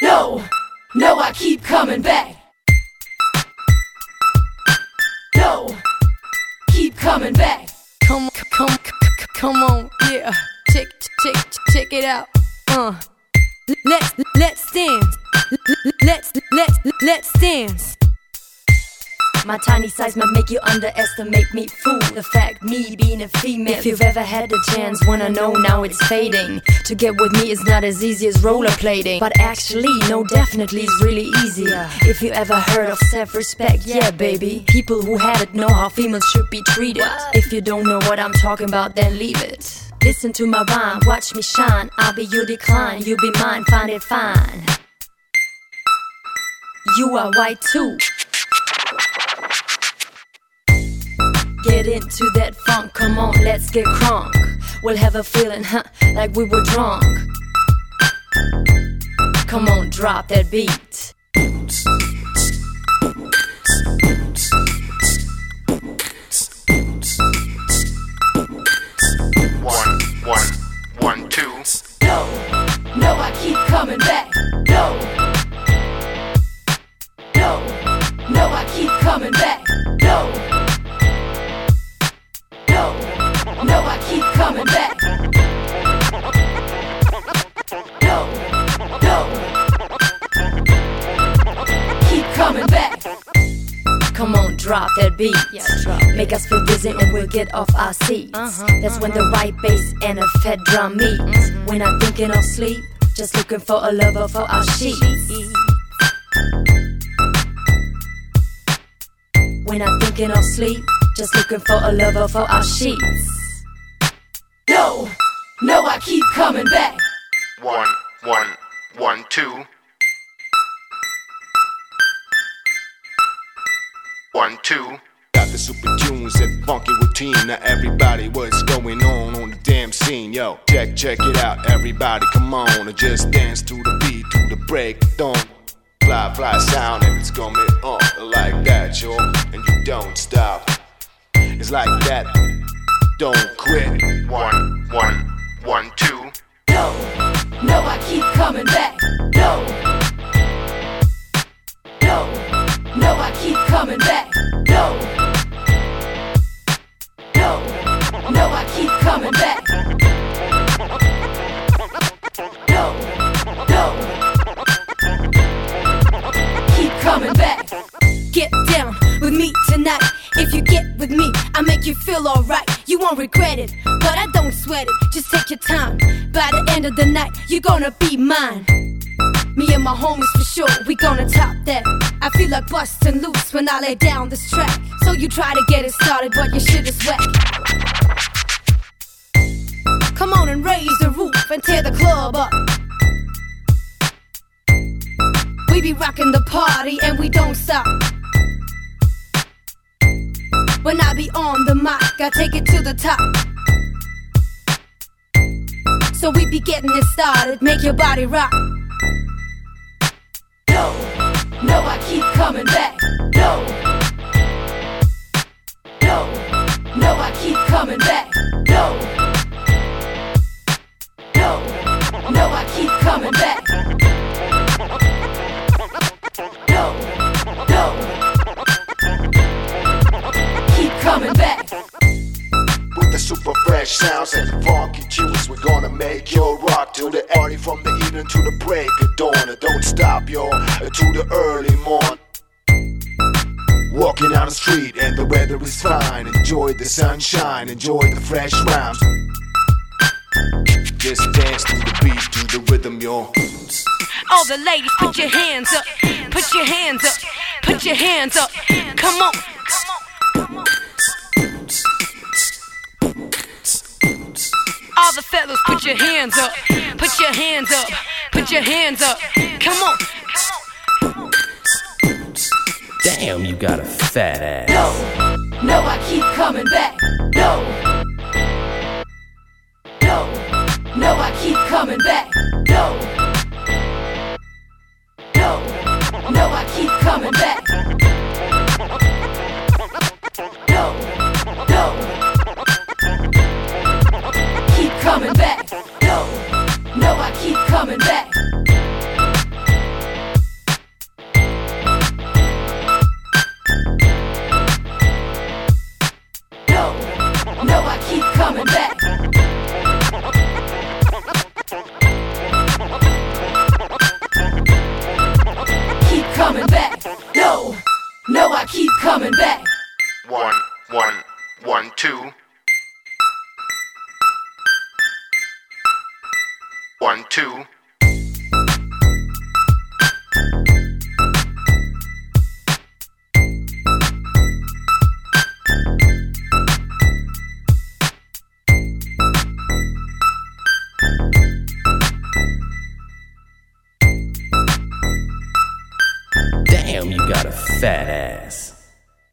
No, no, I keep coming back. No, keep coming back. Come on, yeah. Check it out. Let's dance. Let's dance. My tiny size might make you underestimate me, fool. The fact me being a female. If you've ever had the chance, wanna know now it's fading. To get with me is not as easy as rollerblading, but actually, no, definitely it's really easy. If you ever heard of self-respect, yeah, baby. People who had it know how females should be treated. If you don't know what I'm talking about, then leave it. Listen to my rhyme, watch me shine. I'll be your decline, you be mine, find it fine. You are white too. Get into that funk, come on, let's get crunk. We'll have a feeling, like we were drunk. Come on, drop that beat. One, two. No, no, I keep coming back. No, no, no, I keep coming back. No, no, I keep coming back. No, keep coming back. Come on, drop that beat. Make us feel dizzy and we'll get off our seats. That's when the right bass and a fat drum meet. We're not thinking of sleep, just looking for a lover for our sheets. We're not thinking of sleep, just looking for a lover for our sheets. No, no, I keep coming back. One, two. 1, 2. Got the super tunes and funky routine. Now everybody, what's going on the damn scene? Yo, check it out, everybody, come on and just dance to the beat, to the break of dawn. Fly sound and it's coming on like that, yo, and you don't stop. It's like that, don't quit. 1, 2. No, no, I keep coming back. No, no, I keep coming back. No, no, I keep coming back. No, keep coming back. Get down with me tonight. If you get with me, I make you feel alright. You won't regret it, but I don't sweat it. Just take your time. By the end of the night, you're gonna be mine. Me and my homies for sure, we gonna top that. I feel like busting loose when I lay down this track. So you try to get it started, but your shit is whack. Come on and raise the roof and tear the club up. We be rocking the party and we don't stop. When I be on the mic, I take it to the top. So we be getting it started, make your body rock. No, no, I keep coming back. No, no, I keep coming back. No, I keep coming back. No, keep coming back. With the super fresh sounds and the funky tunes, we're gonna make your rock till the party from the evening to the break of dawn. Don't stop, yo, to the early morn. Walking down the street and the weather is fine. Enjoy the sunshine, enjoy the fresh rhymes. Just dance to the beat, to the rhythm, yo. All the ladies, put your hands up, put your hands up, put your hands up. Come on. All the fellas, put your hands up, put your hands up, put your hands up. Come on. Damn, you got a fat ass. No, no, I keep coming back. No, no, I keep coming back. No, I keep coming back. No, keep coming back. No, I keep coming back. 1 2. Damn, you got a fat ass.